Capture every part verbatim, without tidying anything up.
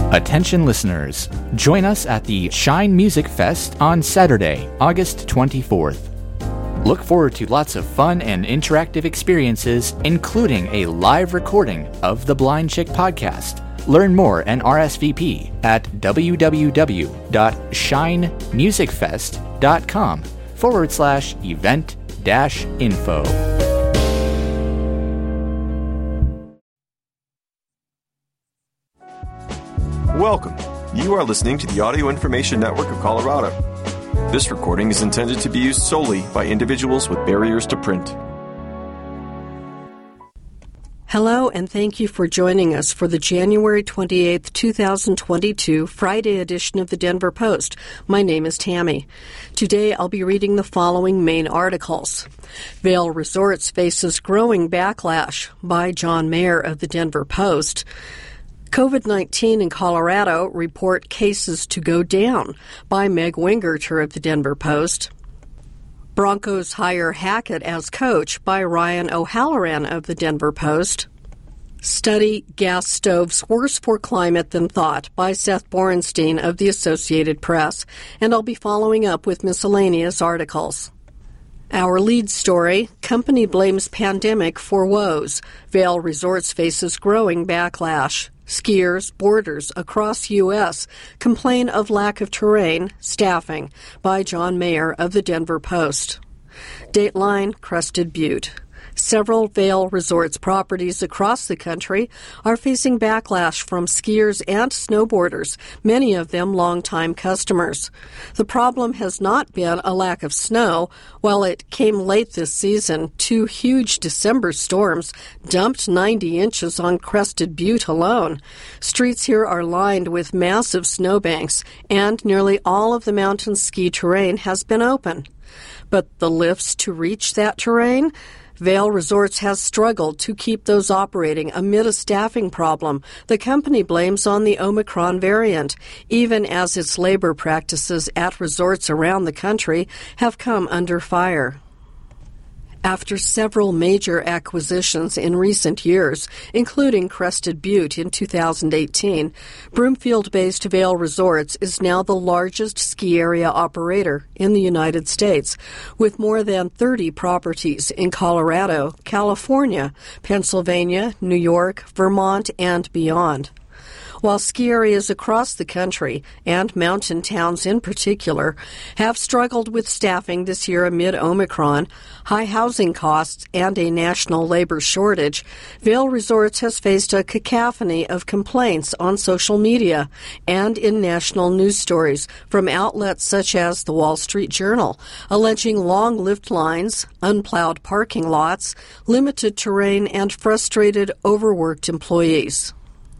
Attention listeners, join us at the Shine Music Fest on Saturday, August twenty-fourth. Look forward to lots of fun and interactive experiences, including a live recording of the Blind Chick podcast. Learn more and R S V P at www.shinemusicfest.com forward slash event dash info. Welcome. You are listening to the Audio Information Network of Colorado. This recording is intended to be used solely by individuals with barriers to print. Hello, and thank you for joining us for the January twenty-eighth, twenty twenty-two Friday edition of the Denver Post. My name is Tammy. Today I'll be reading the following main articles. Vail Resorts faces growing backlash by John Mayer of the Denver Post. COVID nineteen in Colorado report cases to go down by Meg Wingerter of the Denver Post. Broncos hire Hackett as coach by Ryan O'Halloran of the Denver Post. Study gas stoves worse for climate than thought by Seth Borenstein of the Associated Press. And I'll be following up with miscellaneous articles. Our lead story, company blames pandemic for woes. Vail Resorts faces growing backlash. Skiers, boarders across U S complain of lack of terrain, staffing, by John Mayer of the Denver Post. Dateline, Crested Butte. Several Vail Resorts properties across the country are facing backlash from skiers and snowboarders, many of them longtime customers. The problem has not been a lack of snow. While it came late this season, two huge December storms dumped ninety inches on Crested Butte alone. Streets here are lined with massive snowbanks, and nearly all of the mountain ski terrain has been open. But the lifts to reach that terrain? Vail Resorts has struggled to keep those operating amid a staffing problem the company blames on the Omicron variant, even as its labor practices at resorts around the country have come under fire. After several major acquisitions in recent years, including Crested Butte in two thousand eighteen, Broomfield-based Vail Resorts is now the largest ski area operator in the United States, with more than thirty properties in Colorado, California, Pennsylvania, New York, Vermont, and beyond. While ski areas across the country, and mountain towns in particular, have struggled with staffing this year amid Omicron, high housing costs, and a national labor shortage, Vail Resorts has faced a cacophony of complaints on social media and in national news stories from outlets such as the Wall Street Journal, alleging long lift lines, unplowed parking lots, limited terrain, and frustrated, overworked employees.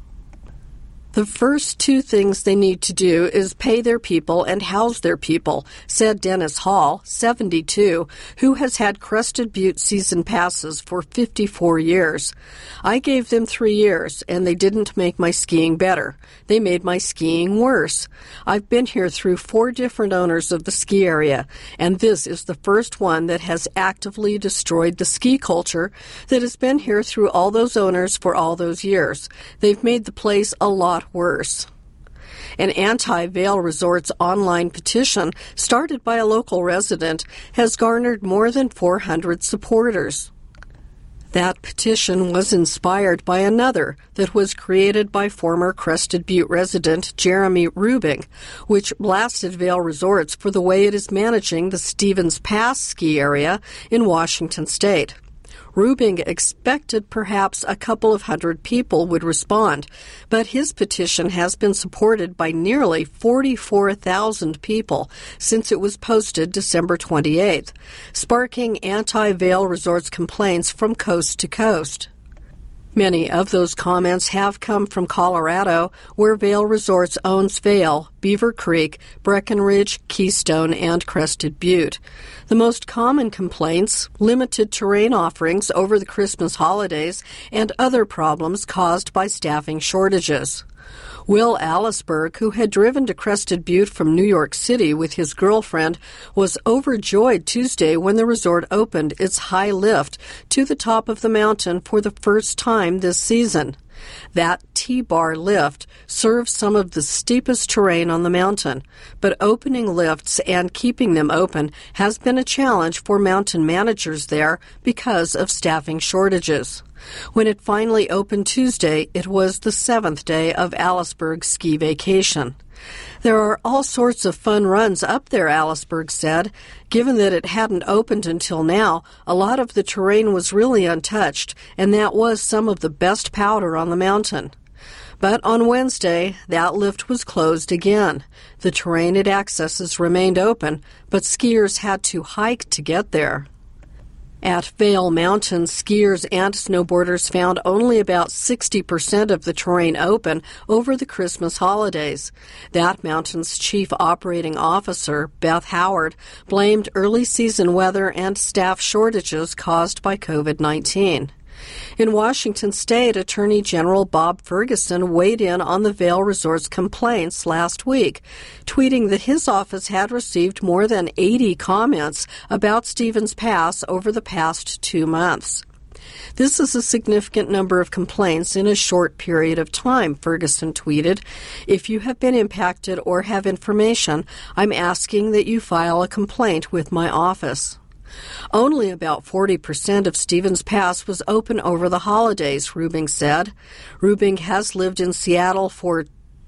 The first two things they need to do is pay their people and house their people, said Dennis Hall, seventy-two, who has had Crested Butte season passes for fifty-four years. I gave them three years, and they didn't make my skiing better. They made my skiing worse. I've been here through four different owners of the ski area, and this is the first one that has actively destroyed the ski culture that has been here through all those owners for all those years. They've made the place a lot worse. An anti-Vail Resorts online petition started by a local resident has garnered more than four hundred supporters. That petition was inspired by another that was created by former Crested Butte resident Jeremy Rubing, which blasted Vail Resorts for the way it is managing the Stevens Pass ski area in Washington state. Rubing expected perhaps a couple of hundred people would respond, but his petition has been supported by nearly forty-four thousand people since it was posted December twenty-eighth, sparking anti-Vail Resorts complaints from coast to coast. Many of those comments have come from Colorado, where Vail Resorts owns Vail, Beaver Creek, Breckenridge, Keystone, and Crested Butte. The most common complaints, limited terrain offerings over the Christmas holidays, and other problems caused by staffing shortages. Will Allisberg, who had driven to Crested Butte from New York City with his girlfriend, was overjoyed Tuesday when the resort opened its high lift to the top of the mountain for the first time this season. That T-bar lift serves some of the steepest terrain on the mountain, but opening lifts and keeping them open has been a challenge for mountain managers there because of staffing shortages. When it finally opened Tuesday, it was the seventh day of Allisberg's ski vacation. There are all sorts of fun runs up there, Allisberg said. Given that it hadn't opened until now, a lot of the terrain was really untouched, and that was some of the best powder on the mountain. But on Wednesday, that lift was closed again. The terrain it accesses remained open, but skiers had to hike to get there. At Vail Mountain, skiers and snowboarders found only about sixty percent of the terrain open over the Christmas holidays. That mountain's chief operating officer, Beth Howard, blamed early season weather and staff shortages caused by covid nineteen. In Washington State, Attorney General Bob Ferguson weighed in on the Vail Resort's complaints last week, tweeting that his office had received more than eighty comments about Stevens Pass over the past two months. This is a significant number of complaints in a short period of time, Ferguson tweeted. If you have been impacted or have information, I'm asking that you file a complaint with my office. Only about forty percent of Stevens Pass was open over the holidays, Rubing said. Rubing has lived in Seattle for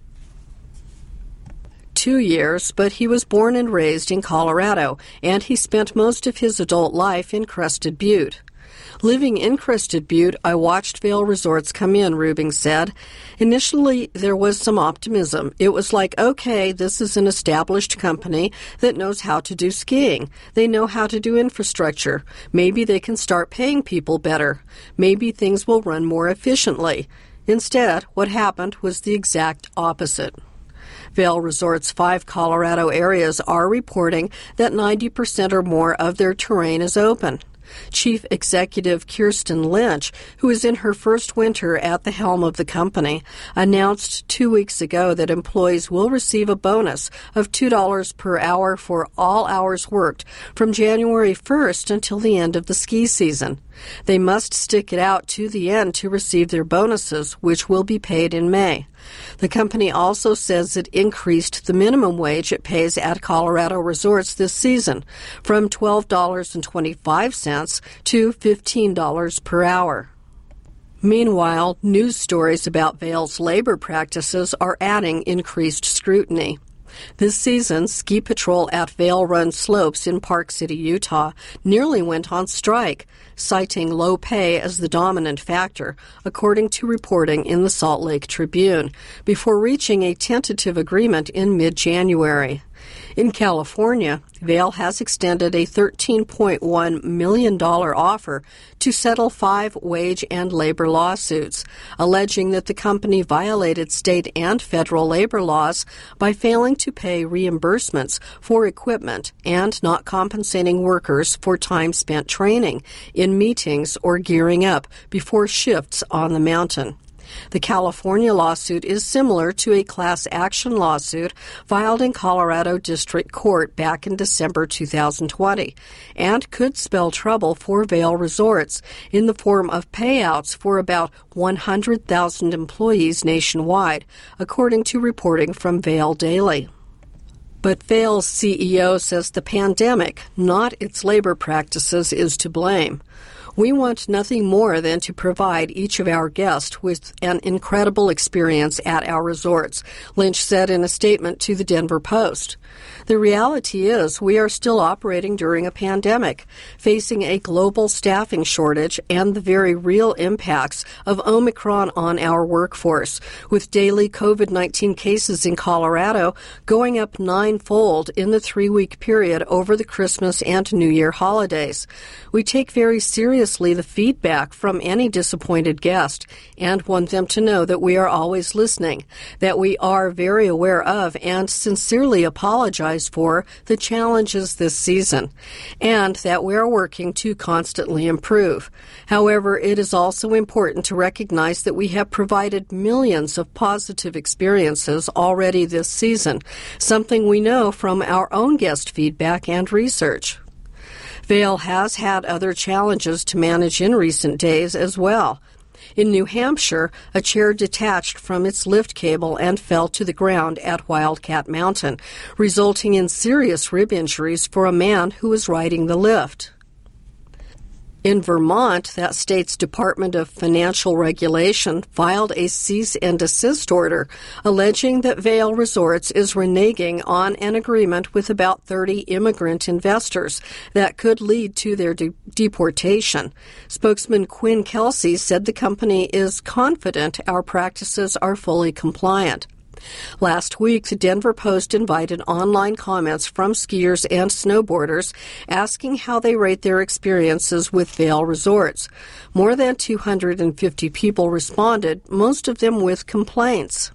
two years, but he was born and raised in Colorado, and he spent most of his adult life in Crested Butte. Living in Crested Butte, I watched Vail Resorts come in, Rubing said. Initially, there was some optimism. It was like, okay, this is an established company that knows how to do skiing. They know how to do infrastructure. Maybe they can start paying people better. Maybe things will run more efficiently. Instead, what happened was the exact opposite. Vail Resort's five Colorado areas are reporting that ninety percent or more of their terrain is open. Chief Executive Kirsten Lynch, who is in her first winter at the helm of the company, announced two weeks ago that employees will receive a bonus of two dollars per hour for all hours worked from January first until the end of the ski season. They must stick it out to the end to receive their bonuses, which will be paid in May. The company also says it increased the minimum wage it pays at Colorado resorts this season from twelve dollars and twenty-five cents to fifteen dollars per hour. Meanwhile, news stories about Vail's labor practices are adding increased scrutiny. This season, Ski Patrol at Vail Run Slopes in Park City, Utah, nearly went on strike, citing low pay as the dominant factor, according to reporting in the Salt Lake Tribune, before reaching a tentative agreement in mid-January. In California, Vail has extended a thirteen point one million dollars offer to settle five wage and labor lawsuits, alleging that the company violated state and federal labor laws by failing to pay reimbursements for equipment and not compensating workers for time spent training, in meetings, or gearing up before shifts on the mountain. The California lawsuit is similar to a class action lawsuit filed in Colorado District Court back in December two thousand twenty and could spell trouble for Vail Resorts in the form of payouts for about one hundred thousand employees nationwide, according to reporting from Vail Daily. But Vail's C E O says the pandemic, not its labor practices, is to blame. We want nothing more than to provide each of our guests with an incredible experience at our resorts, Lynch said in a statement to the Denver Post. The reality is we are still operating during a pandemic, facing a global staffing shortage and the very real impacts of Omicron on our workforce, with daily covid nineteen cases in Colorado going up ninefold in the three-week period over the Christmas and New Year holidays. We take very seriously seriously the feedback from any disappointed guest and want them to know that we are always listening, that we are very aware of and sincerely apologize for the challenges this season, and that we are working to constantly improve. However, it is also important to recognize that we have provided millions of positive experiences already this season, something we know from our own guest feedback and research. Vail has had other challenges to manage in recent days as well. In New Hampshire, a chair detached from its lift cable and fell to the ground at Wildcat Mountain, resulting in serious rib injuries for a man who was riding the lift. In Vermont, that state's Department of Financial Regulation filed a cease and desist order, alleging that Vail Resorts is reneging on an agreement with about thirty immigrant investors that could lead to their de- deportation. Spokesman Quinn Kelsey said the company is confident our practices are fully compliant. Last week, the Denver Post invited online comments from skiers and snowboarders asking how they rate their experiences with Vail Resorts. More than two hundred fifty people responded, most of them with complaints.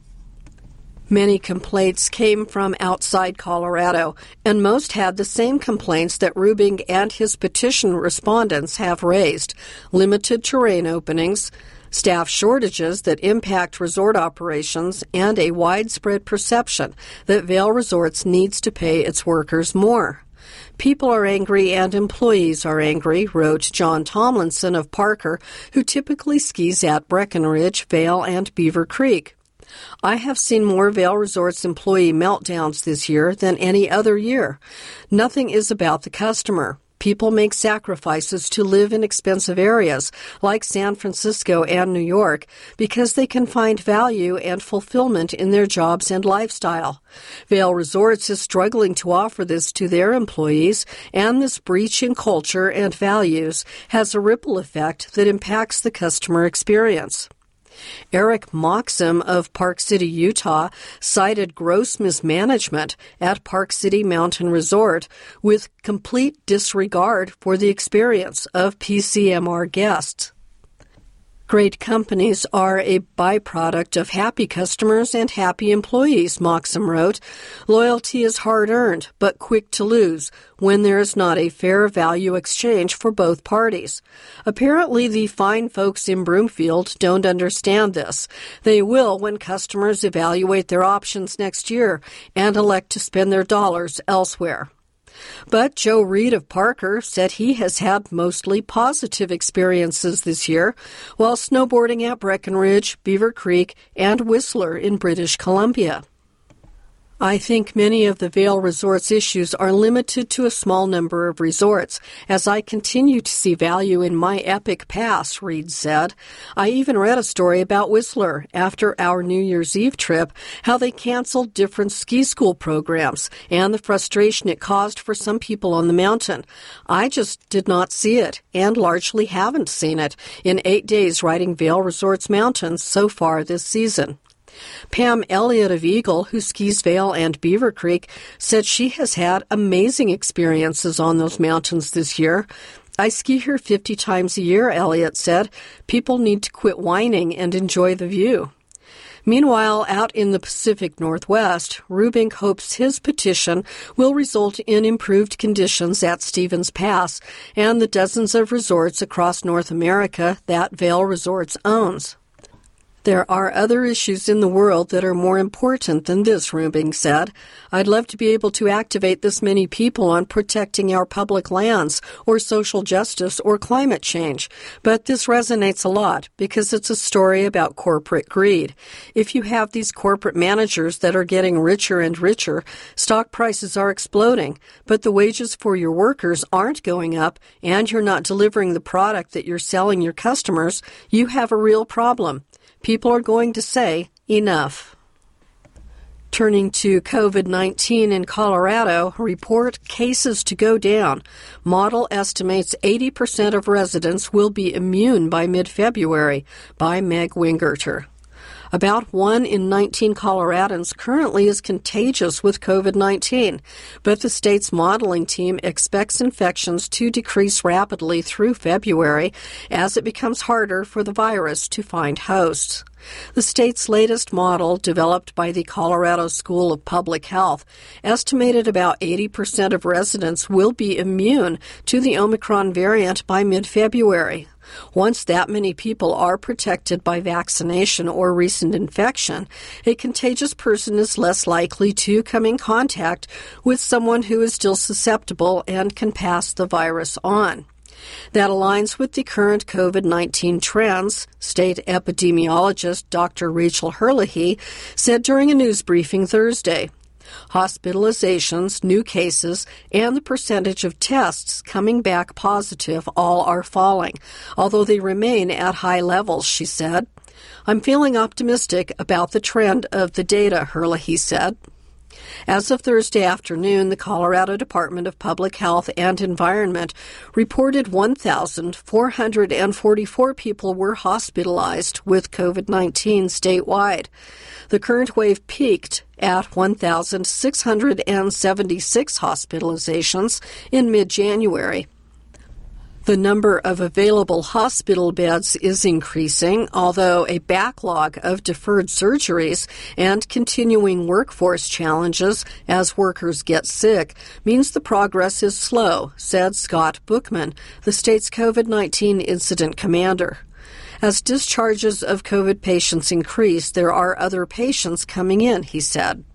Many complaints came from outside Colorado, and most had the same complaints that Rubing and his petition respondents have raised: limited terrain openings, staff shortages that impact resort operations, and a widespread perception that Vail Resorts needs to pay its workers more. People are angry and employees are angry, wrote John Tomlinson of Parker, who typically skis at Breckenridge, Vail, and Beaver Creek. I have seen more Vail Resorts employee meltdowns this year than any other year. Nothing is about the customer. People make sacrifices to live in expensive areas like San Francisco and New York because they can find value and fulfillment in their jobs and lifestyle. Vail Resorts is struggling to offer this to their employees, and this breach in culture and values has a ripple effect that impacts the customer experience. Eric Moxham of Park City, Utah, cited gross mismanagement at Park City Mountain Resort with complete disregard for the experience of P C M R guests. Great companies are a byproduct of happy customers and happy employees, Moxham wrote. Loyalty is hard-earned, but quick to lose when there is not a fair value exchange for both parties. Apparently, the fine folks in Broomfield don't understand this. They will when customers evaluate their options next year and elect to spend their dollars elsewhere. But Joe Reed of Parker said he has had mostly positive experiences this year while snowboarding at Breckenridge, Beaver Creek, and Whistler in British Columbia. I think many of the Vail Resorts issues are limited to a small number of resorts, as I continue to see value in my Epic Pass, Reed said. I even read a story about Whistler after our New Year's Eve trip, how they canceled different ski school programs and the frustration it caused for some people on the mountain. I just did not see it, and largely haven't seen it, in eight days riding Vail Resorts mountains so far this season. Pam Elliott of Eagle, who skis Vail and Beaver Creek, said she has had amazing experiences on those mountains this year. I ski here fifty times a year, Elliott said. People need to quit whining and enjoy the view. Meanwhile, out in the Pacific Northwest, Rubing hopes his petition will result in improved conditions at Stevens Pass and the dozens of resorts across North America that Vail Resorts owns. There are other issues in the world that are more important than this, Rubing said. I'd love to be able to activate this many people on protecting our public lands or social justice or climate change, but this resonates a lot because it's a story about corporate greed. If you have these corporate managers that are getting richer and richer, stock prices are exploding, but the wages for your workers aren't going up and you're not delivering the product that you're selling your customers, you have a real problem. People are going to say, enough. Turning to COVID nineteen in Colorado, report cases to go down. Model estimates eighty percent of residents will be immune by mid-February, by Meg Wingerter. About one in nineteen Coloradans currently is contagious with COVID nineteen, but the state's modeling team expects infections to decrease rapidly through February as it becomes harder for the virus to find hosts. The state's latest model, developed by the Colorado School of Public Health, estimated about eighty percent of residents will be immune to the Omicron variant by mid-February. Once that many people are protected by vaccination or recent infection, a contagious person is less likely to come in contact with someone who is still susceptible and can pass the virus on. That aligns with the current COVID nineteen trends, state epidemiologist Doctor Rachel Herlihy said during a news briefing Thursday. Hospitalizations, new cases, and the percentage of tests coming back positive all are falling, although they remain at high levels, she said. I'm feeling optimistic about the trend of the data, Herlihy said. As of Thursday afternoon, the Colorado Department of Public Health and Environment reported one thousand four hundred forty-four people were hospitalized with COVID nineteen statewide. The current wave peaked at one thousand six hundred seventy-six hospitalizations in mid-January. The number of available hospital beds is increasing, although a backlog of deferred surgeries and continuing workforce challenges as workers get sick means the progress is slow, said Scott Bookman, the state's COVID nineteen incident commander. As discharges of COVID patients increase, there are other patients coming in, he said.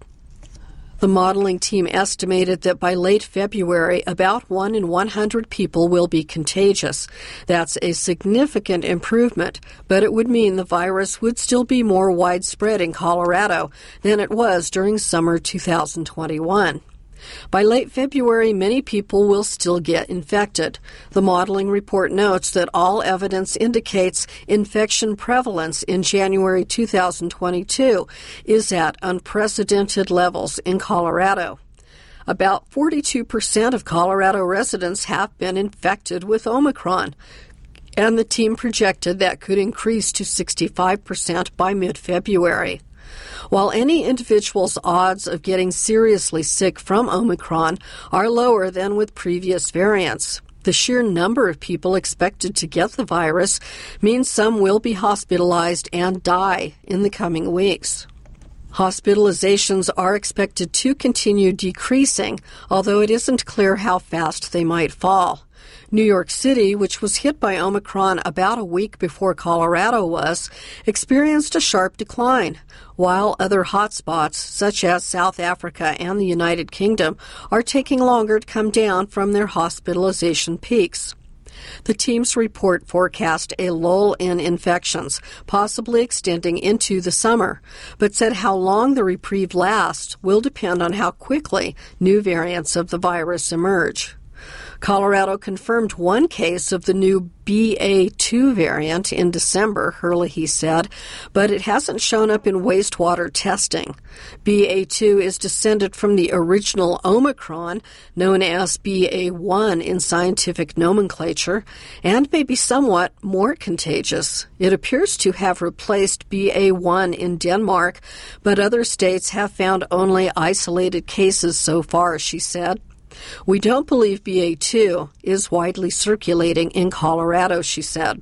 The modeling team estimated that by late February, about one in one hundred people will be contagious. That's a significant improvement, but it would mean the virus would still be more widespread in Colorado than it was during summer two thousand twenty-one. By late February, many people will still get infected. The modeling report notes that all evidence indicates infection prevalence in January two thousand twenty-two is at unprecedented levels in Colorado. About forty-two percent of Colorado residents have been infected with Omicron, and the team projected that could increase to sixty-five percent by mid-February. While any individual's odds of getting seriously sick from Omicron are lower than with previous variants, the sheer number of people expected to get the virus means some will be hospitalized and die in the coming weeks. Hospitalizations are expected to continue decreasing, although it isn't clear how fast they might fall. New York City, which was hit by Omicron about a week before Colorado was, experienced a sharp decline, while other hotspots, such as South Africa and the United Kingdom, are taking longer to come down from their hospitalization peaks. The team's report forecast a lull in infections, possibly extending into the summer, but said how long the reprieve lasts will depend on how quickly new variants of the virus emerge. Colorado confirmed one case of the new B A two variant in December, Herlihy said, but it hasn't shown up in wastewater testing. B A two is descended from the original Omicron, known as B A one in scientific nomenclature, and may be somewhat more contagious. It appears to have replaced B A one in Denmark, but other states have found only isolated cases so far, she said. We don't believe B A two is widely circulating in Colorado, she said.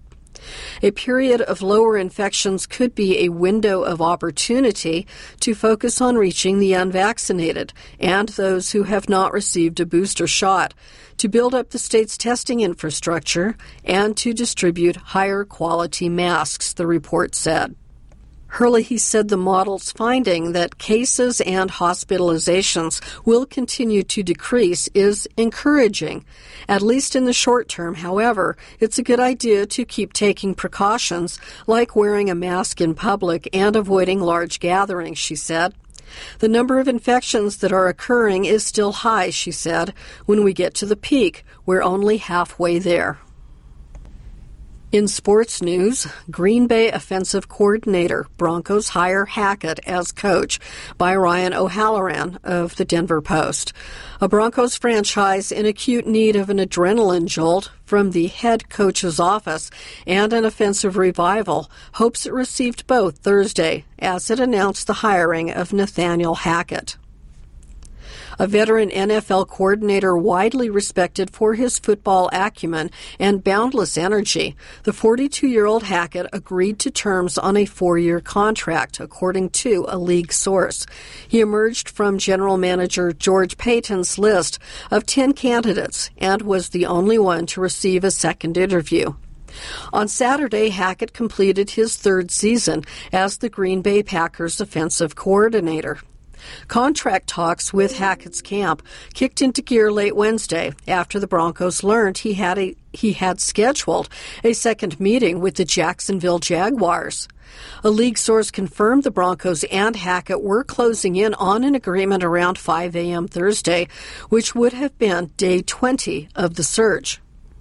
A period of lower infections could be a window of opportunity to focus on reaching the unvaccinated and those who have not received a booster shot, to build up the state's testing infrastructure, and to distribute higher quality masks, the report said. Herlihy said the model's finding that cases and hospitalizations will continue to decrease is encouraging. At least in the short term, however, it's a good idea to keep taking precautions like wearing a mask in public and avoiding large gatherings, she said. The number of infections that are occurring is still high, she said. When we get to the peak, we're only halfway there. In sports news, Green Bay offensive coordinator Broncos hire Hackett as coach by Ryan O'Halloran of the Denver Post. A Broncos franchise in acute need of an adrenaline jolt from the head coach's office and an offensive revival hopes it received both Thursday as it announced the hiring of Nathaniel Hackett. A veteran N F L coordinator widely respected for his football acumen and boundless energy, the forty-two-year-old Hackett agreed to terms on a four-year contract, according to a league source. He emerged from general manager George Paton's list of ten candidates and was the only one to receive a second interview. On Saturday, Hackett completed his third season as the Green Bay Packers offensive coordinator. Contract talks with Hackett's camp kicked into gear late Wednesday after the Broncos learned he had a he had scheduled a second meeting with the Jacksonville Jaguars. A league source confirmed the Broncos and Hackett were closing in on an agreement around five a.m. Thursday, which would have been day twenty of the search.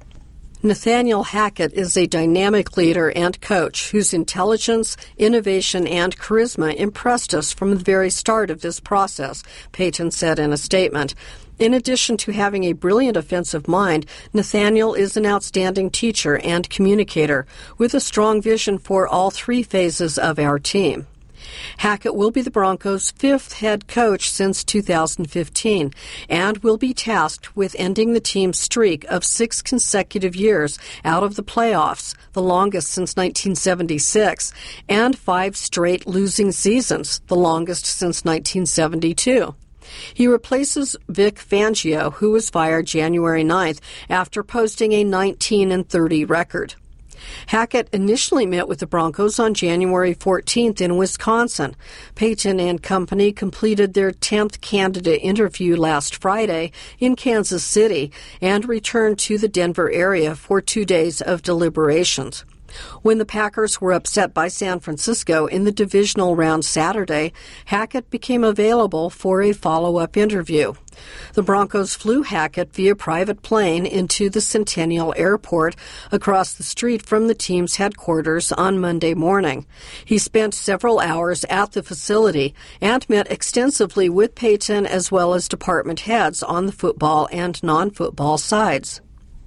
Nathaniel Hackett is a dynamic leader and coach whose intelligence, innovation, and charisma impressed us from the very start of this process, Paton said in a statement. In addition to having a brilliant offensive mind, Nathaniel is an outstanding teacher and communicator with a strong vision for all three phases of our team. Hackett will be the Broncos' fifth head coach since two thousand fifteen and will be tasked with ending the team's streak of six consecutive years out of the playoffs, the longest since nineteen seventy-six, and five straight losing seasons, the longest since nineteen seventy-two. He replaces Vic Fangio, who was fired January ninth after posting a nineteen and thirty record. Hackett initially met with the Broncos on January fourteenth in Wisconsin. Paton and company completed their tenth candidate interview last Friday in Kansas City and returned to the Denver area for two days of deliberations. When the Packers were upset by San Francisco in the divisional round Saturday, Hackett became available for a follow-up interview. The Broncos flew Hackett via private plane into the Centennial Airport across the street from the team's headquarters on Monday morning. He spent several hours at the facility and met extensively with Paton as well as department heads on the football and non-football sides.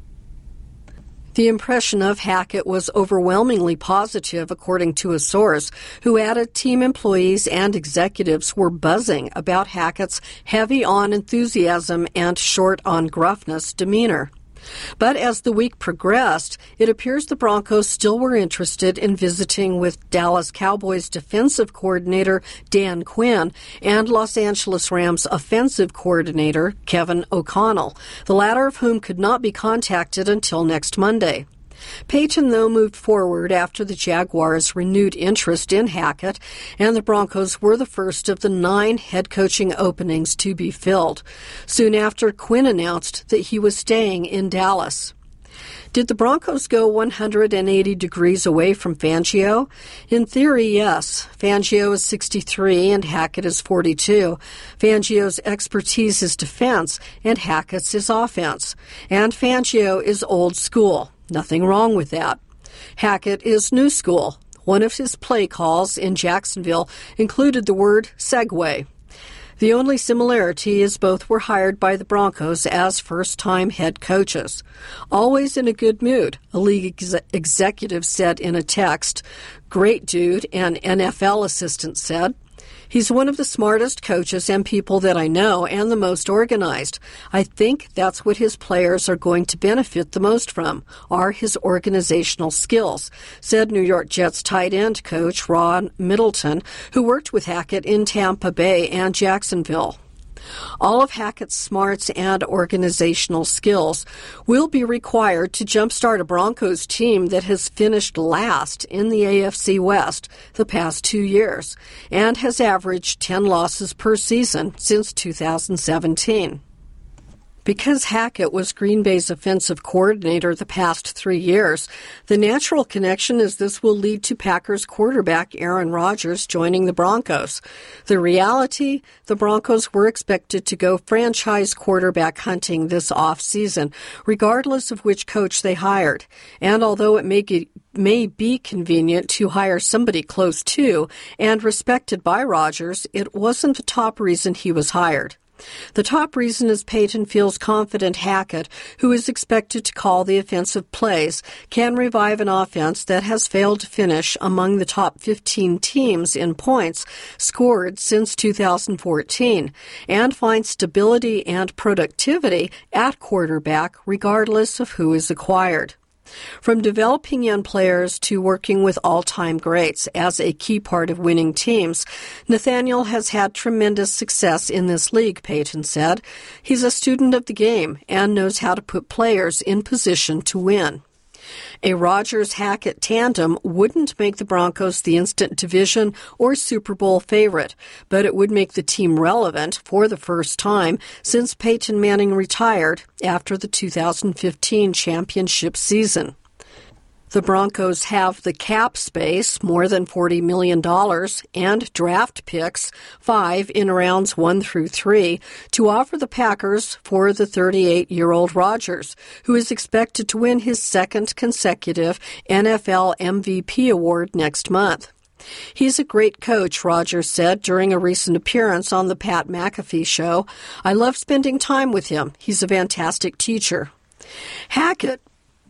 The impression of Hackett was overwhelmingly positive, according to a source, who added team employees and executives were buzzing about Hackett's heavy-on enthusiasm and short-on gruffness demeanor. But as the week progressed, it appears the Broncos still were interested in visiting with Dallas Cowboys defensive coordinator Dan Quinn and Los Angeles Rams offensive coordinator Kevin O'Connell, the latter of whom could not be contacted until next Monday. Paton, though, moved forward after the Jaguars' renewed interest in Hackett, and the Broncos were the first of the nine head coaching openings to be filled. Soon after, Quinn announced that he was staying in Dallas. Did the Broncos go one hundred eighty degrees away from Fangio? In theory, yes. Fangio is sixty-three and Hackett is forty-two. Fangio's expertise is defense and Hackett's is offense. And Fangio is old school. Nothing wrong with that. Hackett is new school. One of his play calls in Jacksonville included the word segue. The only similarity is both were hired by the Broncos as first-time head coaches. Always in a good mood, a league ex- executive said in a text. Great dude, an N F L assistant said. He's one of the smartest coaches and people that I know and the most organized. I think that's what his players are going to benefit the most from, are his organizational skills, said New York Jets tight end coach Ron Middleton, who worked with Hackett in Tampa Bay and Jacksonville. All of Hackett's smarts and organizational skills will be required to jumpstart a Broncos team that has finished last in the A F C West the past two years and has averaged ten losses per season since two thousand seventeen. Because Hackett was Green Bay's offensive coordinator the past three years, the natural connection is this will lead to Packers quarterback Aaron Rodgers joining the Broncos. The reality, the Broncos were expected to go franchise quarterback hunting this offseason, regardless of which coach they hired. And although it may get may be convenient to hire somebody close to and respected by Rodgers, it wasn't the top reason he was hired. The top reason is Payton feels confident Hackett, who is expected to call the offensive plays, can revive an offense that has failed to finish among the top fifteen teams in points scored since two thousand fourteen, and find stability and productivity at quarterback regardless of who is acquired. From developing young players to working with all-time greats as a key part of winning teams, Nathaniel has had tremendous success in this league, Payton said. He's a student of the game and knows how to put players in position to win. A Rodgers-Hackett tandem wouldn't make the Broncos the instant division or Super Bowl favorite, but it would make the team relevant for the first time since Peyton Manning retired after the two thousand fifteen championship season. The Broncos have the cap space, more than forty million dollars, and draft picks, five in rounds one through three, to offer the Packers for the thirty-eight-year-old Rodgers, who is expected to win his second consecutive N F L M V P award next month. He's a great coach, Rodgers said during a recent appearance on the Pat McAfee show. I love spending time with him. He's a fantastic teacher. Hackett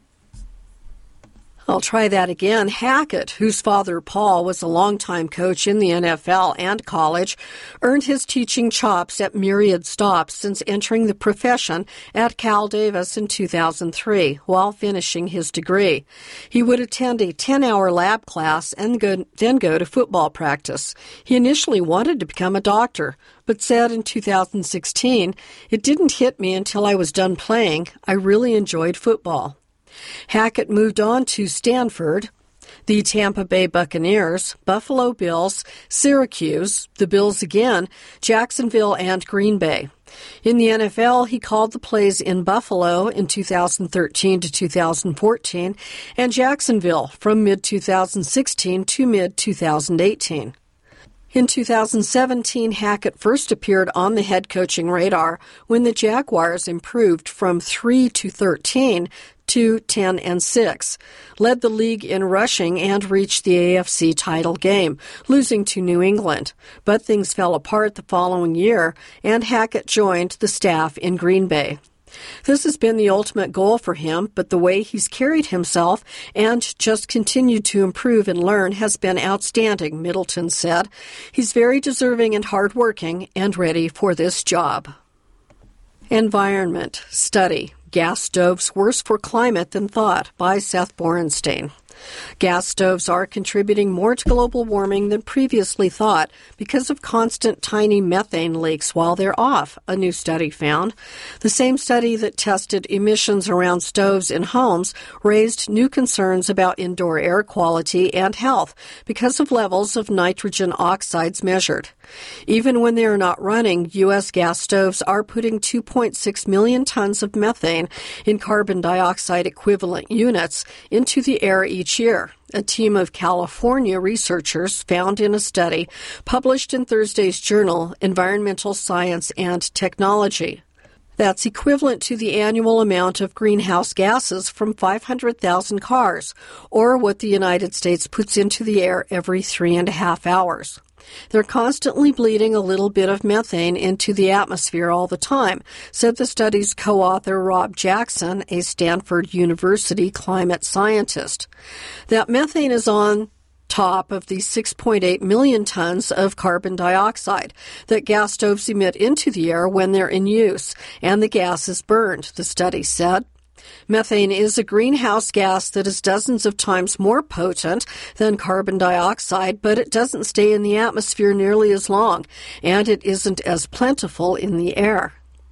I'll try that again. Hackett, whose father Paul was a longtime coach in the N F L and college, earned his teaching chops at myriad stops since entering the profession at Cal Davis in two thousand three while finishing his degree. He would attend a ten-hour lab class and go, then go to football practice. He initially wanted to become a doctor, but said in two thousand sixteen, "It didn't hit me until I was done playing. I really enjoyed football." Hackett moved on to Stanford, the Tampa Bay Buccaneers, Buffalo Bills, Syracuse, the Bills again, Jacksonville, and Green Bay. In the N F L, he called the plays in Buffalo in two thousand thirteen to two thousand fourteen and Jacksonville from mid twenty sixteen to mid twenty eighteen. In two thousand seventeen, Hackett first appeared on the head coaching radar when the Jaguars improved from three to thirteen to ten and six, led the league in rushing and reached the A F C title game, losing to New England. But things fell apart the following year, and Hackett joined the staff in Green Bay. This has been the ultimate goal for him, but the way he's carried himself and just continued to improve and learn has been outstanding, Middleton said. He's very deserving and hardworking and ready for this job. Environment Study. Gas Stoves Worse for Climate Than Thought by Seth Borenstein. Gas stoves are contributing more to global warming than previously thought because of constant tiny methane leaks while they're off, a new study found. The same study that tested emissions around stoves in homes raised new concerns about indoor air quality and health because of levels of nitrogen oxides measured. Even when they are not running, U S gas stoves are putting two point six million tons of methane in carbon dioxide equivalent units into the air each year. A team of California researchers found in a study published in Thursday's journal Environmental Science and Technology. That's equivalent to the annual amount of greenhouse gases from five hundred thousand cars, or what the United States puts into the air every three and a half hours. They're constantly bleeding a little bit of methane into the atmosphere all the time, said the study's co-author Rob Jackson, a Stanford University climate scientist. That methane is on top of the six point eight million tons of carbon dioxide that gas stoves emit into the air when they're in use, and the gas is burned, the study said. Methane is a greenhouse gas that is dozens of times more potent than carbon dioxide, but it doesn't stay in the atmosphere nearly as long, and it isn't as plentiful in the air.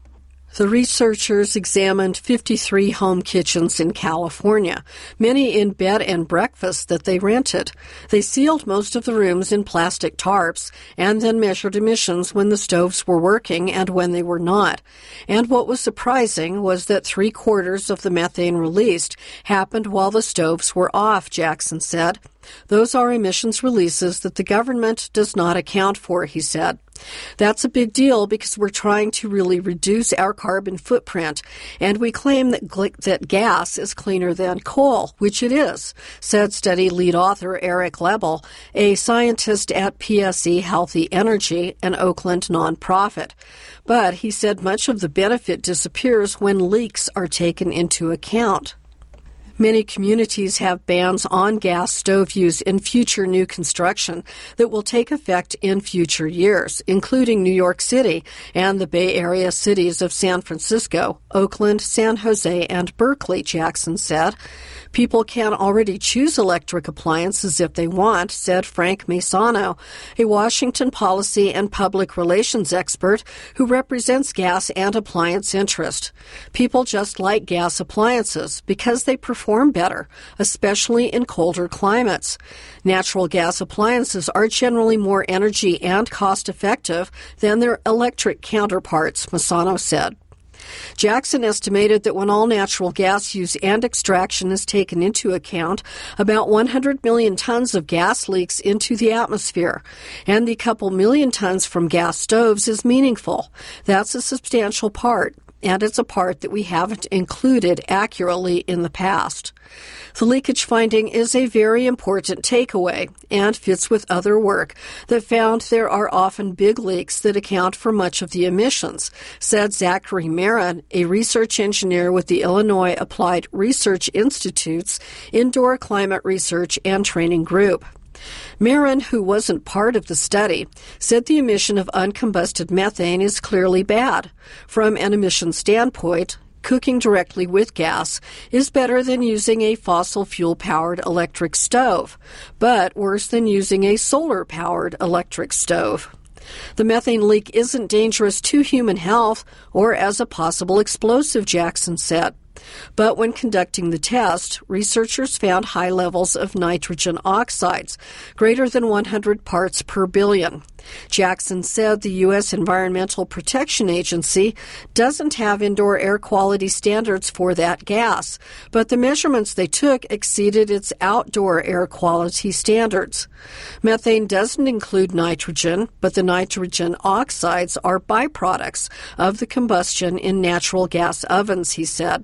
The researchers examined fifty-three home kitchens in California, many in bed and breakfast that they rented. They sealed most of the rooms in plastic tarps and then measured emissions when the stoves were working and when they were not. And what was surprising was that three-quarters of the methane released happened while the stoves were off, Jackson said. Those are emissions releases that the government does not account for, he said. That's a big deal because we're trying to really reduce our carbon footprint, and we claim that gl- that gas is cleaner than coal, which it is, said study lead author Eric Lebel, a scientist at P S E Healthy Energy, an Oakland nonprofit. But he said much of the benefit disappears when leaks are taken into account. Many communities have bans on gas stove use in future new construction that will take effect in future years, including New York City and the Bay Area cities of San Francisco, Oakland, San Jose, and Berkeley, Jackson said. People can already choose electric appliances if they want, said Frank Masano, a Washington policy and public relations expert who represents gas and appliance interest. People just like gas appliances because they perform better, especially in colder climates. Natural gas appliances are generally more energy and cost-effective than their electric counterparts, Masano said. Jackson estimated that when all natural gas use and extraction is taken into account, about one hundred million tons of gas leaks into the atmosphere, and the couple million tons from gas stoves is meaningful. That's a substantial part, and it's a part that we haven't included accurately in the past. The leakage finding is a very important takeaway and fits with other work that found there are often big leaks that account for much of the emissions, said Zachary Marin, a research engineer with the Illinois Applied Research Institute's Indoor Climate Research and Training Group. Marin, who wasn't part of the study, said the emission of uncombusted methane is clearly bad. From an emission standpoint, cooking directly with gas is better than using a fossil fuel-powered electric stove, but worse than using a solar-powered electric stove. The methane leak isn't dangerous to human health or as a possible explosive, Jackson said. But when conducting the test, researchers found high levels of nitrogen oxides, greater than one hundred parts per billion. Jackson said the U S Environmental Protection Agency doesn't have indoor air quality standards for that gas, but the measurements they took exceeded its outdoor air quality standards. Methane doesn't include nitrogen, but the nitrogen oxides are byproducts of the combustion in natural gas ovens, he said.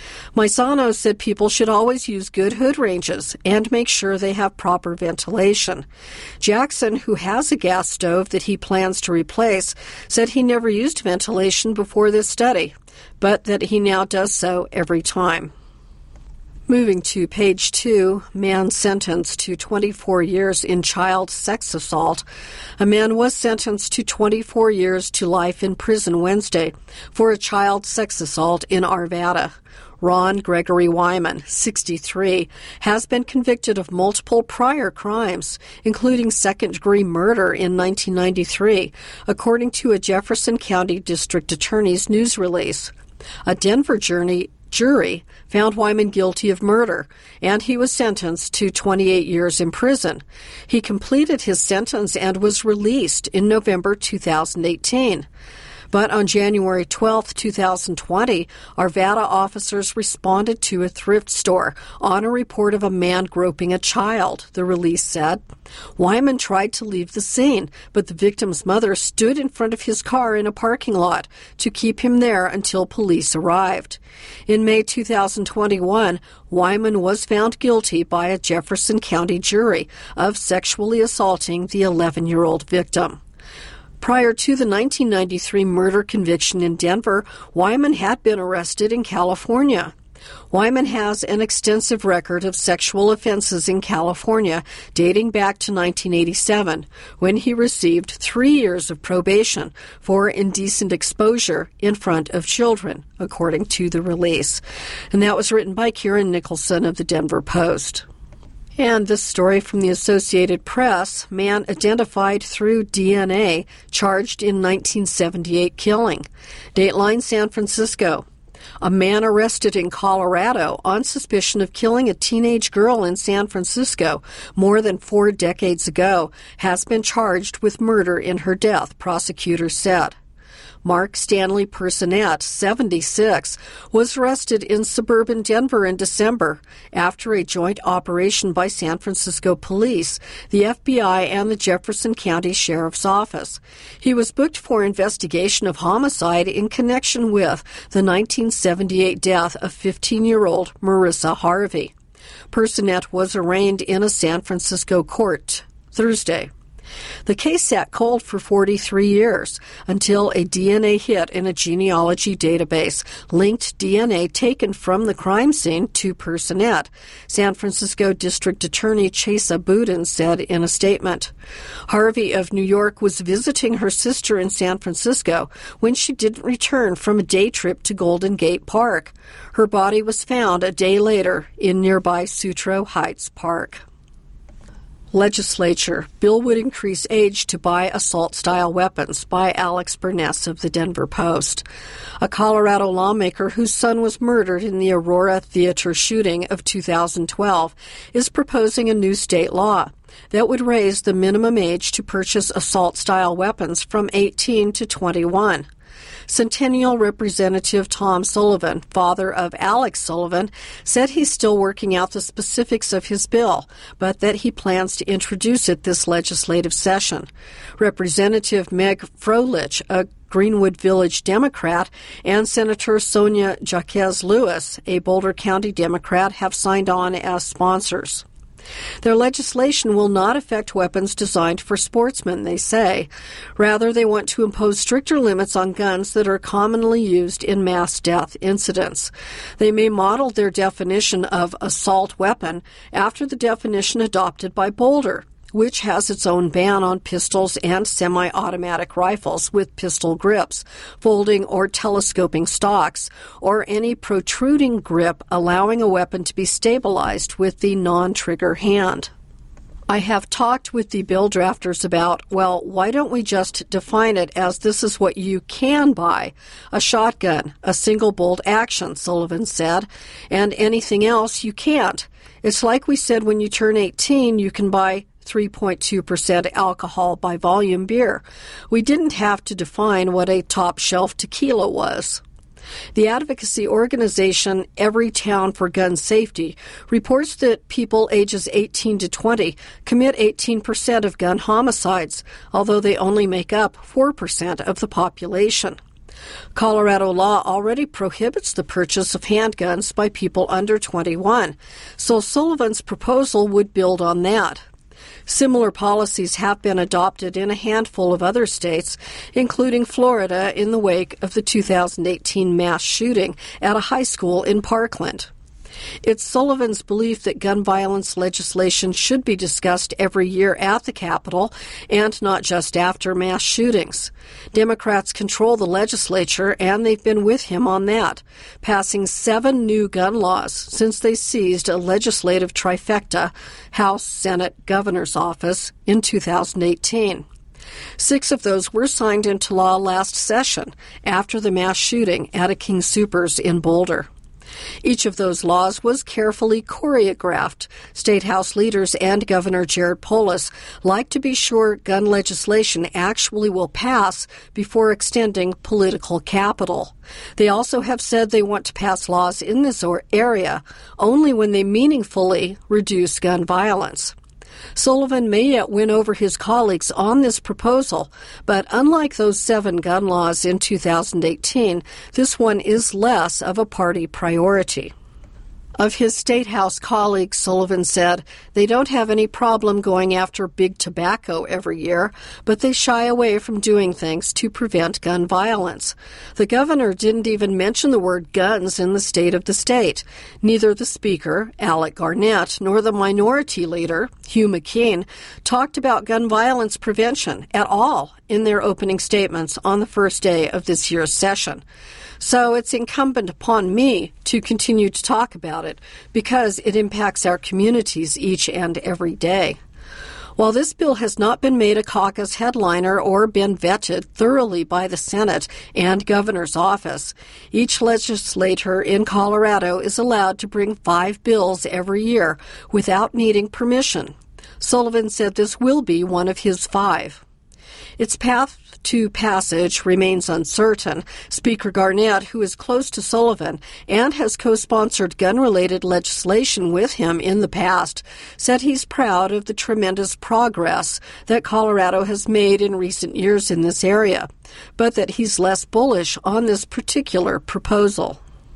Maisano said people should always use good hood ranges and make sure they have proper ventilation. Jackson, who has a gas stove that he plans to replace, said he never used ventilation before this study, but that he now does so every time. Moving to page two, man sentenced to twenty-four years in child sex assault. A man was sentenced to twenty-four years to life in prison Wednesday for a child sex assault in Arvada. Ron Gregory Wyman, sixty-three, has been convicted of multiple prior crimes, including second-degree murder in nineteen ninety-three, according to a Jefferson County District Attorney's news release. A Denver jury, jury found Wyman guilty of murder, and he was sentenced to twenty-eight years in prison. He completed his sentence and was released in November two thousand eighteen. But on January twelfth, twenty twenty, Arvada officers responded to a thrift store on a report of a man groping a child, the release said. Wyman tried to leave the scene, but the victim's mother stood in front of his car in a parking lot to keep him there until police arrived. In May two thousand twenty-one, Wyman was found guilty by a Jefferson County jury of sexually assaulting the eleven-year-old victim. Prior to the nineteen ninety-three murder conviction in Denver, Wyman had been arrested in California. Wyman has an extensive record of sexual offenses in California dating back to nineteen eighty-seven, when he received three years of probation for indecent exposure in front of children, according to the release. And that was written by Kieran Nicholson of the Denver Post. And this story from the Associated Press, man identified through D N A, charged in nineteen seventy-eight killing. Dateline San Francisco. A man arrested in Colorado on suspicion of killing a teenage girl in San Francisco more than four decades ago has been charged with murder in her death, prosecutors said. Mark Stanley Personette, seventy-six, was arrested in suburban Denver in December after a joint operation by San Francisco police, the F B I, and the Jefferson County Sheriff's Office. He was booked for investigation of homicide in connection with the nineteen seventy-eight death of fifteen-year-old Marissa Harvey. Personette was arraigned in a San Francisco court Thursday. The case sat cold for forty-three years until a D N A hit in a genealogy database linked D N A taken from the crime scene to Personette, San Francisco District Attorney Chesa Boudin said in a statement. Harvey of New York was visiting her sister in San Francisco when she didn't return from a day trip to Golden Gate Park. Her body was found a day later in nearby Sutro Heights Park. Legislature. Bill would increase age to buy assault-style weapons by Alex Burness of the Denver Post. A Colorado lawmaker whose son was murdered in the Aurora Theater shooting of two thousand twelve is proposing a new state law that would raise the minimum age to purchase assault-style weapons from eighteen to twenty-one. Centennial Representative Tom Sullivan, father of Alex Sullivan, said he's still working out the specifics of his bill, but that he plans to introduce it this legislative session. Representative Meg Froelich, a Greenwood Village Democrat, and Senator Sonia Jaquez Lewis, a Boulder County Democrat, have signed on as sponsors. Their legislation will not affect weapons designed for sportsmen, they say. Rather, they want to impose stricter limits on guns that are commonly used in mass death incidents. They may model their definition of assault weapon after the definition adopted by Boulder, which has its own ban on pistols and semi-automatic rifles with pistol grips, folding or telescoping stocks, or any protruding grip allowing a weapon to be stabilized with the non-trigger hand. I have talked with the bill drafters about, well, why don't we just define it as this is what you can buy? A shotgun, a single bolt action, Sullivan said, and anything else you can't. It's like we said when you turn eighteen, you can buy three point two percent alcohol by volume beer. We didn't have to define what a top-shelf tequila was. The advocacy organization Every Town for Gun Safety reports that people ages eighteen to twenty commit eighteen percent of gun homicides, although they only make up four percent of the population. Colorado law already prohibits the purchase of handguns by people under twenty-one, so Sullivan's proposal would build on that. Similar policies have been adopted in a handful of other states, including Florida, in the wake of the two thousand eighteen mass shooting at a high school in Parkland. It's Sullivan's belief that gun violence legislation should be discussed every year at the Capitol and not just after mass shootings. Democrats control the legislature, and they've been with him on that, passing seven new gun laws since they seized a legislative trifecta, House, Senate, Governor's Office, in two thousand eighteen. Six of those were signed into law last session after the mass shooting at a King Soopers in Boulder. Each of those laws was carefully choreographed. State House leaders and Governor Jared Polis like to be sure gun legislation actually will pass before extending political capital. They also have said they want to pass laws in this area only when they meaningfully reduce gun violence. Sullivan may yet win over his colleagues on this proposal, but unlike those seven gun laws in two thousand eighteen, this one is less of a party priority. Of his State House colleagues, Sullivan said, they don't have any problem going after big tobacco every year, but they shy away from doing things to prevent gun violence. The governor didn't even mention the word guns in the State of the State. Neither the Speaker, Alec Garnett, nor the Minority Leader, Hugh McKean, talked about gun violence prevention at all in their opening statements on the first day of this year's session. So it's incumbent upon me to continue to talk about it because it impacts our communities each and every day. While this bill has not been made a caucus headliner or been vetted thoroughly by the Senate and governor's office, each legislator in Colorado is allowed to bring five bills every year without needing permission. Sullivan said this will be one of his five. Its path to passage remains uncertain. Speaker Garnett, who is close to Sullivan and has co-sponsored gun-related legislation with him in the past, said he's proud of the tremendous progress that Colorado has made in recent years in this area, but that he's less bullish on this particular proposal.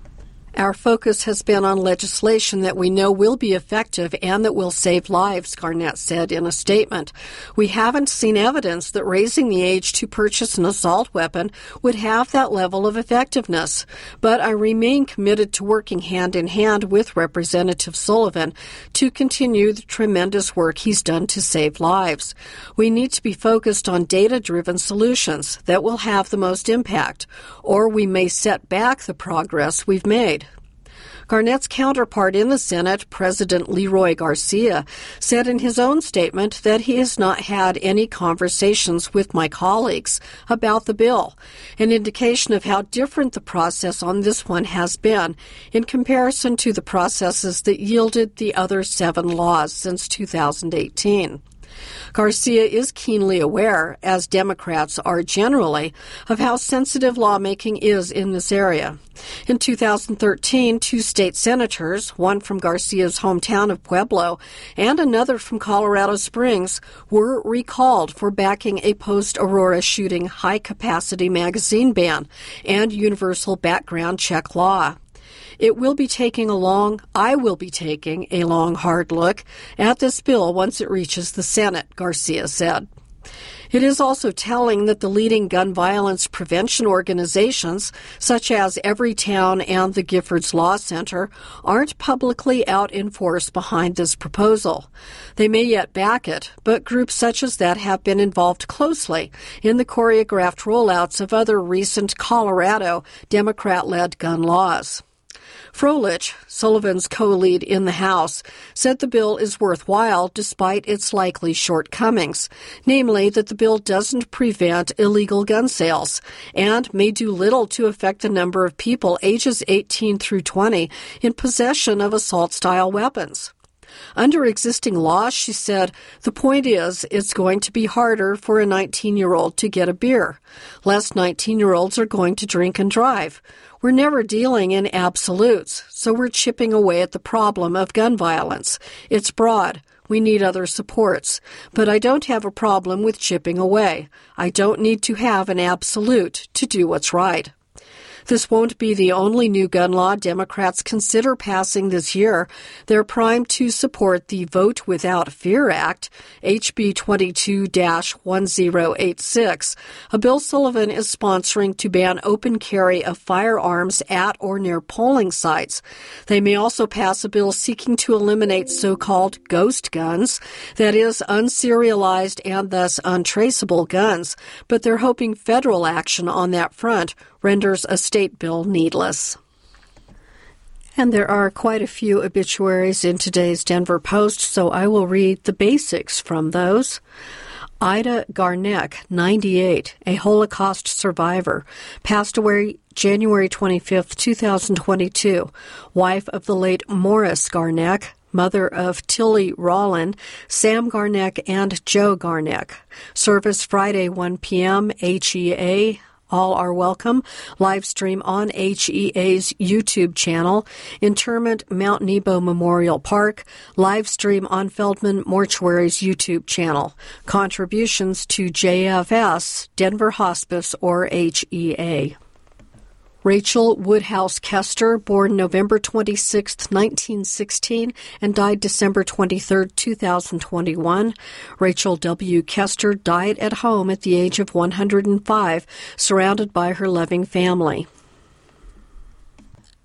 Our focus has been on legislation that we know will be effective and that will save lives, Garnett said in a statement. We haven't seen evidence that raising the age to purchase an assault weapon would have that level of effectiveness, but I remain committed to working hand in hand with Representative Sullivan to continue the tremendous work he's done to save lives. We need to be focused on data-driven solutions that will have the most impact, or we may set back the progress we've made. Garnett's counterpart in the Senate, President Leroy Garcia, said in his own statement that he has not had any conversations with my colleagues about the bill, an indication of how different the process on this one has been in comparison to the processes that yielded the other seven laws since two thousand eighteen. Garcia is keenly aware, as Democrats are generally, of how sensitive lawmaking is in this area. In two thousand thirteen, two state senators, one from Garcia's hometown of Pueblo and another from Colorado Springs, were recalled for backing a post-Aurora shooting high-capacity magazine ban and universal background check law. It will be taking a long, I will be taking a long, hard look at this bill once it reaches the Senate, Garcia said. It is also telling that the leading gun violence prevention organizations, such as Everytown and the Giffords Law Center, aren't publicly out in force behind this proposal. They may yet back it, but groups such as that have been involved closely in the choreographed rollouts of other recent Colorado Democrat-led gun laws. Froelich, Sullivan's co-lead in the House, said the bill is worthwhile despite its likely shortcomings, namely that the bill doesn't prevent illegal gun sales and may do little to affect the number of people ages eighteen through twenty in possession of assault-style weapons. Under existing law, she said, the point is it's going to be harder for a nineteen-year-old to get a beer. Less nineteen-year-olds are going to drink and drive. We're never dealing in absolutes, so we're chipping away at the problem of gun violence. It's broad. We need other supports. But I don't have a problem with chipping away. I don't need to have an absolute to do what's right. This won't be the only new gun law Democrats consider passing this year. They're primed to support the Vote Without Fear Act, H B twenty-two dash one zero eight six, a bill Sullivan is sponsoring to ban open carry of firearms at or near polling sites. They may also pass a bill seeking to eliminate so-called ghost guns, that is, unserialized and thus untraceable guns, but they're hoping federal action on that front renders a state bill needless. And there are quite a few obituaries in today's Denver Post, so I will read the basics from those. Ida Garneck, ninety-eight, a Holocaust survivor, passed away January twenty-fifth, two thousand twenty-two, wife of the late Morris Garneck, mother of Tilly Rollin, Sam Garneck, and Joe Garneck. Service Friday, one p.m., H E A. All are welcome. Live stream on H E A's YouTube channel. Interment, Mount Nebo Memorial Park. Live stream on Feldman Mortuary's YouTube channel. Contributions to J F S, Denver Hospice, or H E A. Rachel Woodhouse Kester, born November twenty-sixth, nineteen sixteen, and died December twenty-third, two thousand twenty-one. Rachel W. Kester died at home at the age of one hundred five, surrounded by her loving family.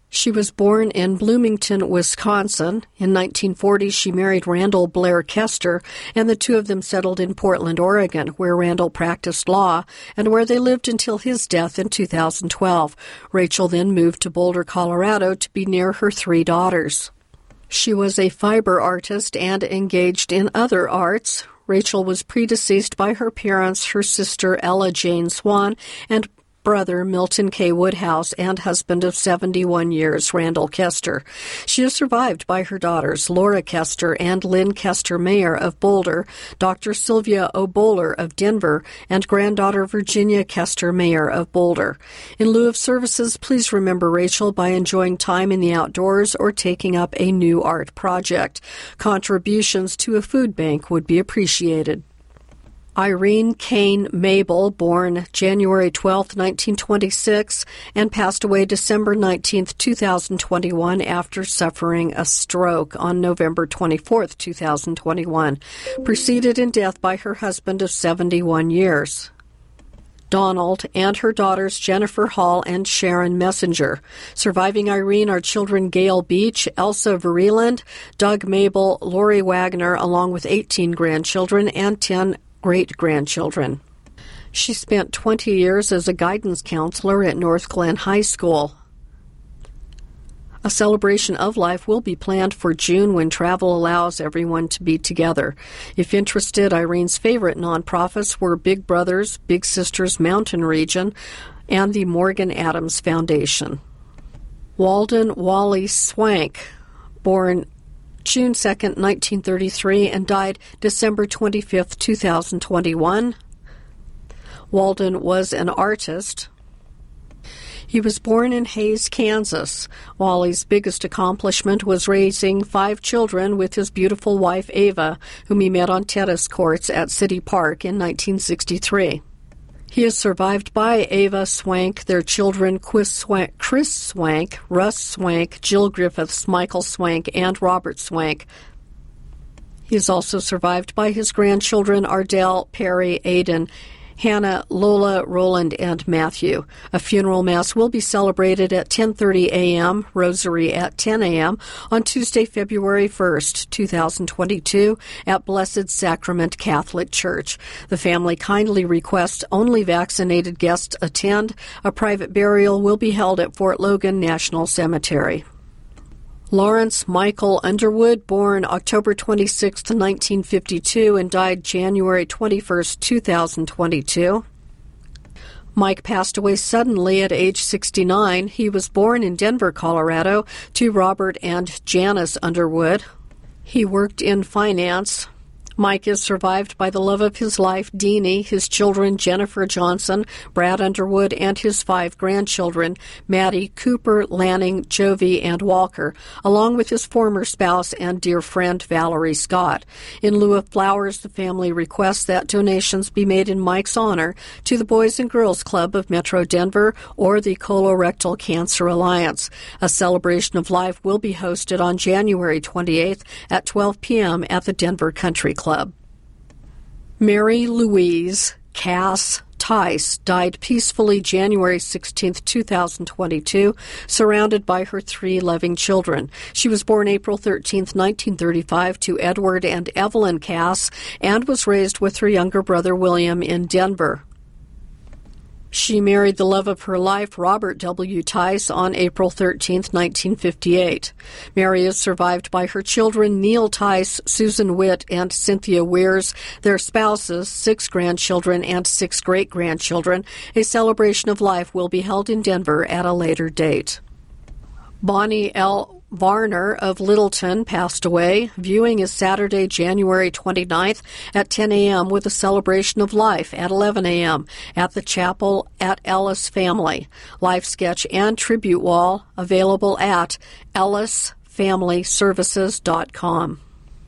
She was born in Bloomington, Wisconsin. In nineteen forty, she married Randall Blair Kester, and the two of them settled in Portland, Oregon, where Randall practiced law and where they lived until his death in two thousand twelve. Rachel then moved to Boulder, Colorado, to be near her three daughters. She was a fiber artist and engaged in other arts. Rachel was predeceased by her parents, her sister Ella Jane Swan, and brother Milton K. Woodhouse, and husband of seventy-one years, Randall Kester. She is survived by her daughters, Laura Kester and Lynn Kester Mayer of Boulder, Doctor Sylvia O. Bowler of Denver, and granddaughter Virginia Kester Mayer of Boulder. In lieu of services, please remember Rachel by enjoying time in the outdoors or taking up a new art project. Contributions to a food bank would be appreciated. Irene Kane Mabel, born January twelfth, nineteen twenty-six, and passed away December nineteenth, two thousand twenty-one after suffering a stroke on November twenty-fourth, two thousand twenty-one, preceded in death by her husband of seventy-one years. Donald, and her daughters Jennifer Hall and Sharon Messenger. Surviving Irene are children Gail Beach, Elsa Vereland, Doug Mabel, Lori Wagner, along with eighteen grandchildren and ten great-grandchildren. She spent twenty years as a guidance counselor at North Glen High School. A celebration of life will be planned for June when travel allows everyone to be together. If interested, Irene's favorite nonprofits were Big Brothers, Big Sisters Mountain Region, and the Morgan Adams Foundation. Walden Wally Swank, born June second, nineteen thirty-three, and died December twenty-fifth, two thousand twenty-one. Walden was an artist. He was born in Hays, Kansas. Wally's biggest accomplishment was raising five children with his beautiful wife, Ava, whom he met on tennis courts at City Park in nineteen sixty-three. He is survived by Ava Swank, their children Chris Swank, Chris Swank, Russ Swank, Jill Griffiths, Michael Swank, and Robert Swank. He is also survived by his grandchildren Ardell, Perry, Aiden, Hannah, Lola, Roland, and Matthew. A funeral mass will be celebrated at ten thirty a.m., rosary at ten a.m. on Tuesday, February first, two thousand twenty-two, at Blessed Sacrament Catholic Church. The family kindly requests only vaccinated guests attend. A private burial will be held at Fort Logan National Cemetery. Lawrence Michael Underwood, born October twenty-sixth, nineteen fifty-two, and died January twenty-first, two thousand twenty-two. Mike passed away suddenly at age sixty-nine. He was born in Denver, Colorado, to Robert and Janice Underwood. He worked in finance. Mike is survived by the love of his life, Deanie, his children, Jennifer Johnson, Brad Underwood, and his five grandchildren, Maddie, Cooper, Lanning, Jovi, and Walker, along with his former spouse and dear friend, Valerie Scott. In lieu of flowers, the family requests that donations be made in Mike's honor to the Boys and Girls Club of Metro Denver or the Colorectal Cancer Alliance. A celebration of life will be hosted on January twenty-eighth at twelve p.m. at the Denver Country Club. Mary Louise Cass Tice died peacefully January sixteenth, two thousand twenty-two, surrounded by her three loving children. She was born April thirteenth, nineteen thirty-five, to Edward and Evelyn Cass, and was raised with her younger brother William in Denver. She married the love of her life, Robert W. Tice, on April thirteenth, nineteen fifty-eight. Mary is survived by her children, Neil Tice, Susan Witt, and Cynthia Weirs, their spouses, six grandchildren, and six great-grandchildren. A celebration of life will be held in Denver at a later date. Bonnie L. Varner of Littleton passed away. Viewing is Saturday, January twenty-ninth at ten a.m. with a celebration of life at eleven a.m. at the chapel at Ellis Family. Life sketch and tribute wall available at ellis family services dot com.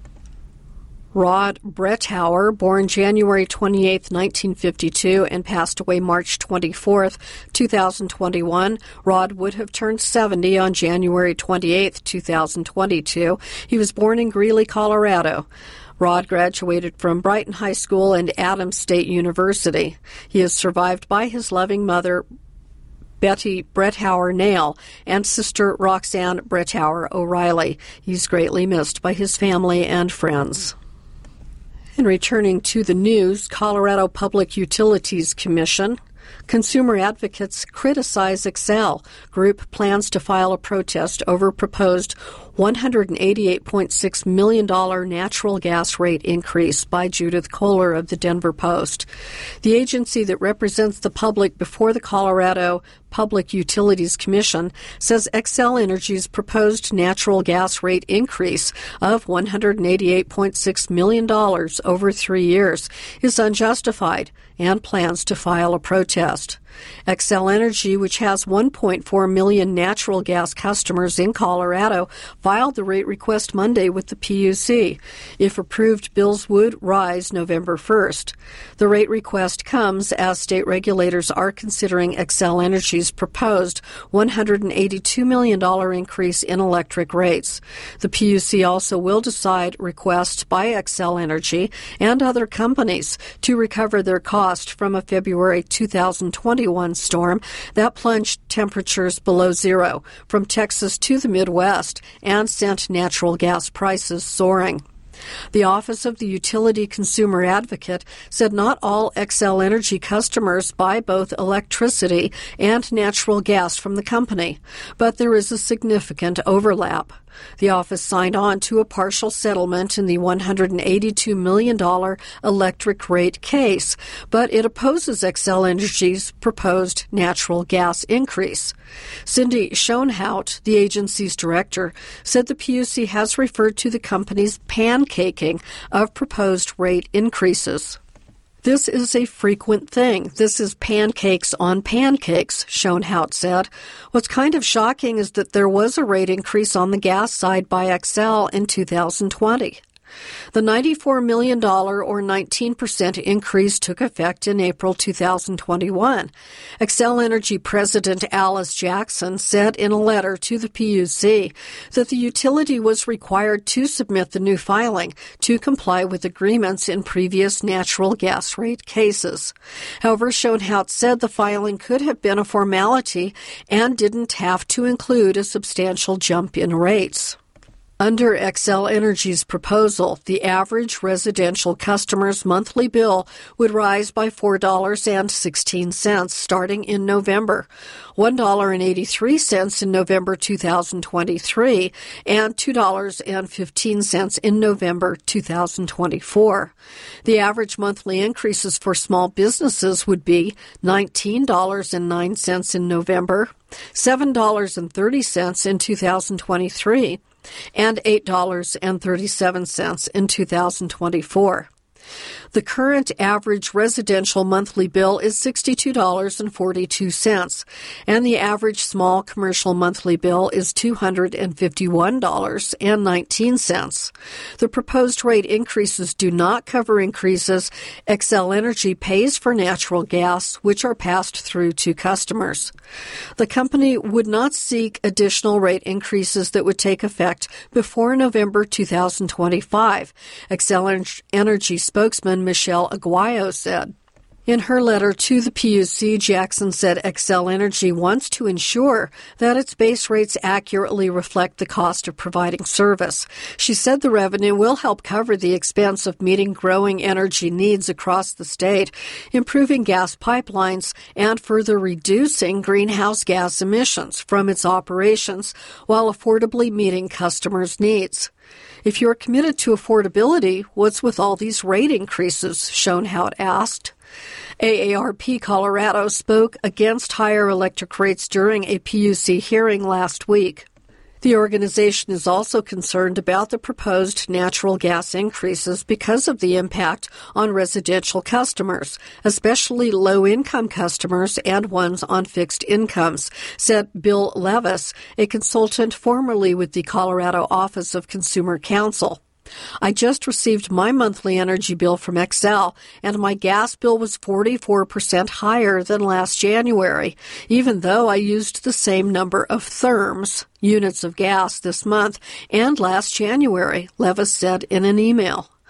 Rod Brettauer, born January twenty-eighth, nineteen fifty-two, and passed away March twenty-fourth, two thousand twenty-one. Rod would have turned seventy on January twenty-eighth, two thousand twenty-two. He was born in Greeley, Colorado. Rod graduated from Brighton High School and Adams State University. He is survived by his loving mother, Betty Brethauer Nail and sister Roxanne Brethauer O'Reilly. He's greatly missed by his family and friends. And returning to the news, Colorado Public Utilities Commission. Consumer advocates criticize Xcel. Group plans to file a protest over proposed one hundred eighty-eight point six million dollars natural gas rate increase by Judith Kohler of the Denver Post. The agency that represents the public before the Colorado Public Utilities Commission says Xcel Energy's proposed natural gas rate increase of one hundred eighty-eight point six million dollars over three years is unjustified and plans to file a protest. Xcel Energy, which has one point four million natural gas customers in Colorado, filed the rate request Monday with the P U C. If approved, bills would rise November first. The rate request comes as state regulators are considering Xcel Energy's proposed one hundred eighty-two million dollars increase in electric rates. The P U C also will decide requests by Xcel Energy and other companies to recover their cost from a February two thousand twenty-one storm that plunged temperatures below zero from Texas to the Midwest and sent natural gas prices soaring. The Office of the Utility Consumer Advocate said not all Xcel Energy customers buy both electricity and natural gas from the company, but there is a significant overlap. The office signed on to a partial settlement in the one hundred eighty-two million dollars electric rate case, but it opposes Xcel Energy's proposed natural gas increase. Cindy Schoenhout, the agency's director, said the P U C has referred to the company's pancaking of proposed rate increases. This is a frequent thing. This is pancakes on pancakes, Schoenhout said. What's kind of shocking is that there was a rate increase on the gas side by Xcel in two thousand twenty. The ninety-four million dollars or nineteen percent increase took effect in April two thousand twenty-one. Xcel Energy President Alice Jackson said in a letter to the P U C that the utility was required to submit the new filing to comply with agreements in previous natural gas rate cases. However, Schoenhout said the filing could have been a formality and didn't have to include a substantial jump in rates. Under Xcel Energy's proposal, the average residential customer's monthly bill would rise by four dollars and sixteen cents starting in November, one dollar and eighty-three cents in November two thousand twenty-three, and two dollars and fifteen cents in November two thousand twenty-four. The average monthly increases for small businesses would be nineteen dollars and nine cents in November, seven dollars and thirty cents in two thousand twenty-three, and eight dollars and thirty-seven cents in two thousand twenty-four. The current average residential monthly bill is sixty-two dollars and forty-two cents, and the average small commercial monthly bill is two hundred fifty-one dollars and nineteen cents. The proposed rate increases do not cover increases Xcel Energy pays for natural gas, which are passed through to customers. The company would not seek additional rate increases that would take effect before November two thousand twenty-five, Xcel Energy spokesman Michelle Aguayo said. In her letter to the P U C, Jackson said Xcel Energy wants to ensure that its base rates accurately reflect the cost of providing service. She said the revenue will help cover the expense of meeting growing energy needs across the state, improving gas pipelines, and further reducing greenhouse gas emissions from its operations while affordably meeting customers' needs. If you're committed to affordability, what's with all these rate increases? Schoenhout asked. A A R P Colorado spoke against higher electric rates during a P U C hearing last week. The organization is also concerned about the proposed natural gas increases because of the impact on residential customers, especially low-income customers and ones on fixed incomes, said Bill Levis, a consultant formerly with the Colorado Office of Consumer Counsel. I just received my monthly energy bill from Xcel, and my gas bill was forty-four percent higher than last January, even though I used the same number of therms, units of gas, this month and last January, Levis said in an email.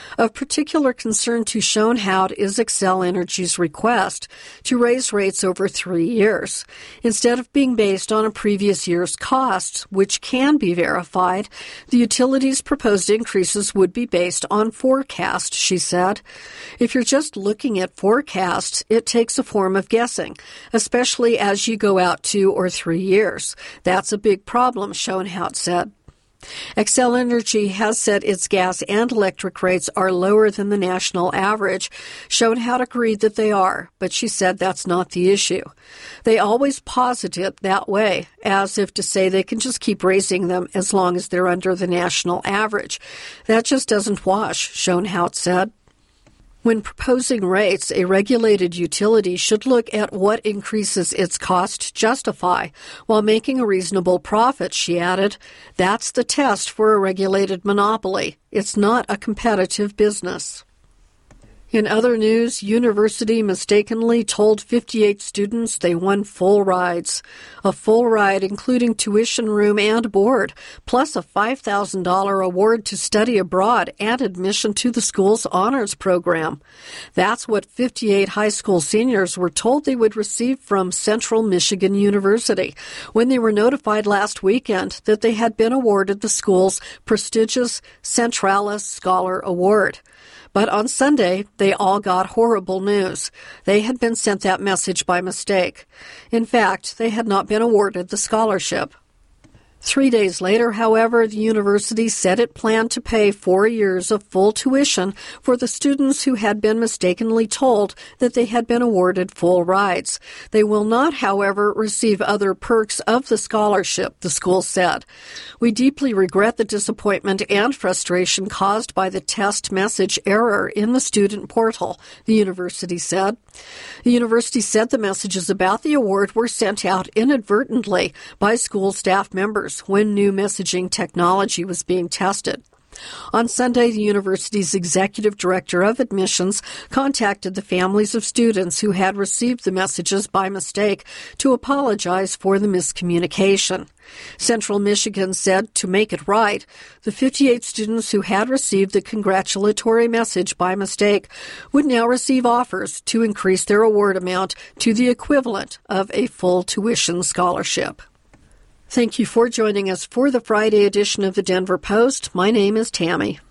Of particular concern to Schoenhout is Xcel Energy's request to raise rates over three years. Instead of being based on a previous year's costs, which can be verified, the utility's proposed increases would be based on forecast, she said. If you're just looking at forecasts, it takes a form of guessing, especially as you go out two or three years. That's a big problem, Schoenhout said. Xcel Energy has said its gas and electric rates are lower than the national average. Schoenhout agreed that they are, but she said that's not the issue. They always posit it that way, as if to say they can just keep raising them as long as they're under the national average. That just doesn't wash, Schoenhout said. When proposing rates, a regulated utility should look at what increases its cost justify while making a reasonable profit, she added. That's the test for a regulated monopoly. It's not a competitive business. In other news, university mistakenly told fifty-eight students they won full rides. A full ride including tuition, room, and board, plus a five thousand dollars award to study abroad and admission to the school's honors program. That's what fifty-eight high school seniors were told they would receive from Central Michigan University when they were notified last weekend that they had been awarded the school's prestigious Centralis Scholar Award. But on Sunday, they all got horrible news. They had been sent that message by mistake. In fact, they had not been awarded the scholarship. Three days later, however, the university said it planned to pay four years of full tuition for the students who had been mistakenly told that they had been awarded full rides. They will not, however, receive other perks of the scholarship, the school said. We deeply regret the disappointment and frustration caused by the test message error in the student portal, the university said. The university said the messages about the award were sent out inadvertently by school staff members when new messaging technology was being tested. On Sunday, the university's executive director of admissions contacted the families of students who had received the messages by mistake to apologize for the miscommunication. Central Michigan said to make it right, the fifty-eight students who had received the congratulatory message by mistake would now receive offers to increase their award amount to the equivalent of a full tuition scholarship. Thank you for joining us for the Friday edition of the Denver Post. My name is Tammy.